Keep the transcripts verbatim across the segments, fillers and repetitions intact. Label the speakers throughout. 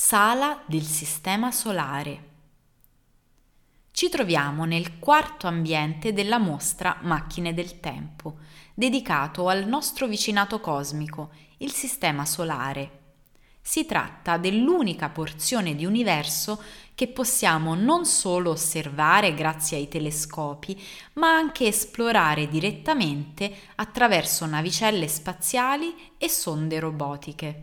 Speaker 1: Sala del Sistema Solare. Ci troviamo nel quarto ambiente della mostra Macchine del Tempo, dedicato al nostro vicinato cosmico, il Sistema Solare. Si tratta dell'unica porzione di universo che possiamo non solo osservare grazie ai telescopi, ma anche esplorare direttamente attraverso navicelle spaziali e sonde robotiche.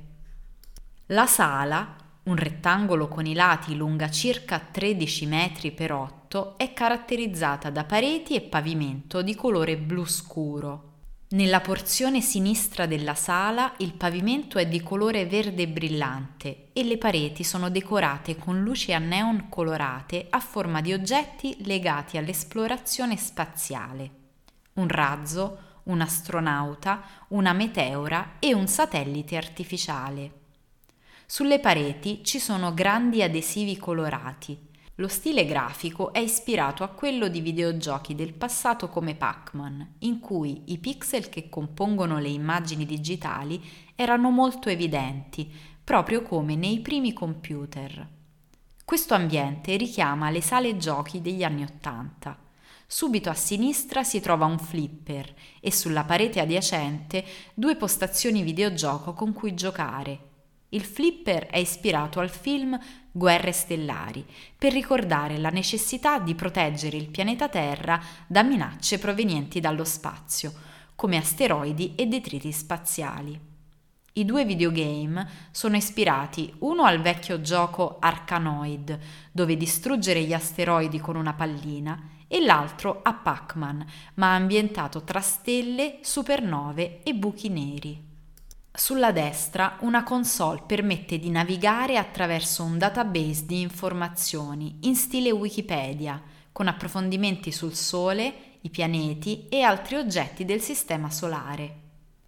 Speaker 1: La sala, un rettangolo con i lati lunga circa tredici metri per otto, è caratterizzata da pareti e pavimento di colore blu scuro. Nella porzione sinistra della sala il pavimento è di colore verde brillante e le pareti sono decorate con luci a neon colorate a forma di oggetti legati all'esplorazione spaziale. Un razzo, un astronauta, una meteora e un satellite artificiale. Sulle pareti ci sono grandi adesivi colorati. Lo stile grafico è ispirato a quello di videogiochi del passato come Pac-Man, in cui i pixel che compongono le immagini digitali erano molto evidenti, proprio come nei primi computer. Questo ambiente richiama le sale giochi degli anni Ottanta. Subito a sinistra si trova un flipper e sulla parete adiacente due postazioni videogioco con cui giocare. Il flipper è ispirato al film Guerre Stellari, per ricordare la necessità di proteggere il pianeta Terra da minacce provenienti dallo spazio, come asteroidi e detriti spaziali. I due videogame sono ispirati uno al vecchio gioco Arkanoid, dove distruggere gli asteroidi con una pallina, e l'altro a Pac-Man, ma ambientato tra stelle, supernove e buchi neri. Sulla destra una console permette di navigare attraverso un database di informazioni in stile Wikipedia, con approfondimenti sul Sole, i pianeti e altri oggetti del Sistema Solare.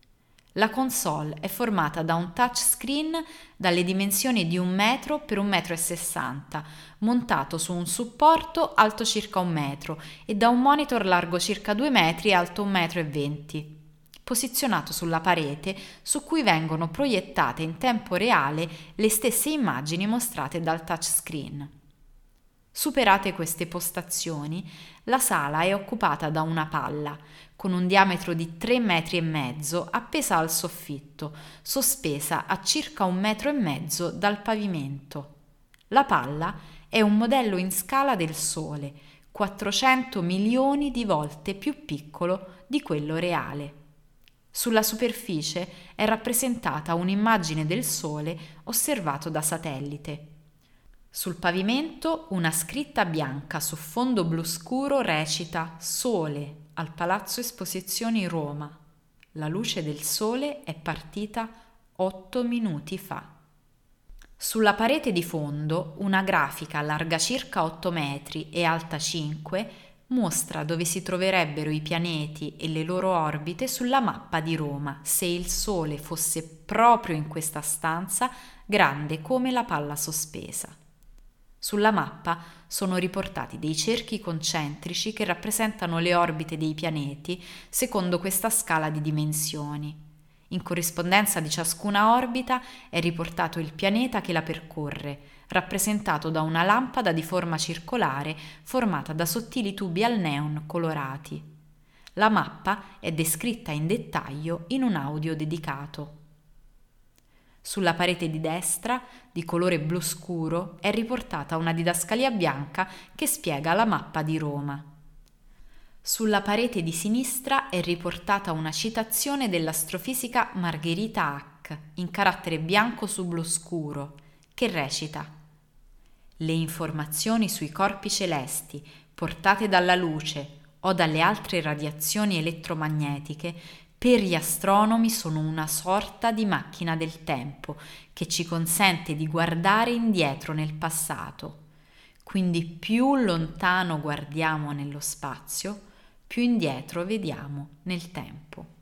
Speaker 1: La console è formata da un touchscreen dalle dimensioni di un metro per un metro e sessanta, montato su un supporto alto circa un metro e da un monitor largo circa due metri e alto un metro e venti. Posizionato sulla parete su cui vengono proiettate in tempo reale le stesse immagini mostrate dal touchscreen. Superate queste postazioni, la sala è occupata da una palla con un diametro di tre metri e mezzo appesa al soffitto, sospesa a circa un metro e mezzo dal pavimento. La palla è un modello in scala del Sole, quattrocento milioni di volte più piccolo di quello reale. Sulla superficie è rappresentata un'immagine del Sole osservato da satellite. Sul pavimento una scritta bianca su fondo blu scuro recita Sole al Palazzo Esposizioni Roma. La luce del Sole è partita otto minuti fa. Sulla parete di fondo una grafica larga circa otto metri e alta cinque mostra dove si troverebbero i pianeti e le loro orbite sulla mappa di Roma se il Sole fosse proprio in questa stanza grande come la palla sospesa. Sulla mappa sono riportati dei cerchi concentrici che rappresentano le orbite dei pianeti secondo questa scala di dimensioni. In corrispondenza di ciascuna orbita è riportato il pianeta che la percorre, rappresentato da una lampada di forma circolare formata da sottili tubi al neon colorati. La mappa è descritta in dettaglio in un audio dedicato. Sulla parete di destra, di colore blu scuro, è riportata una didascalia bianca che spiega la mappa di Roma. Sulla parete di sinistra è riportata una citazione dell'astrofisica Margherita Hack in carattere bianco su blu scuro, che recita: le informazioni sui corpi celesti portate dalla luce o dalle altre radiazioni elettromagnetiche per gli astronomi sono una sorta di macchina del tempo che ci consente di guardare indietro nel passato. Quindi più lontano guardiamo nello spazio, più indietro vediamo nel tempo.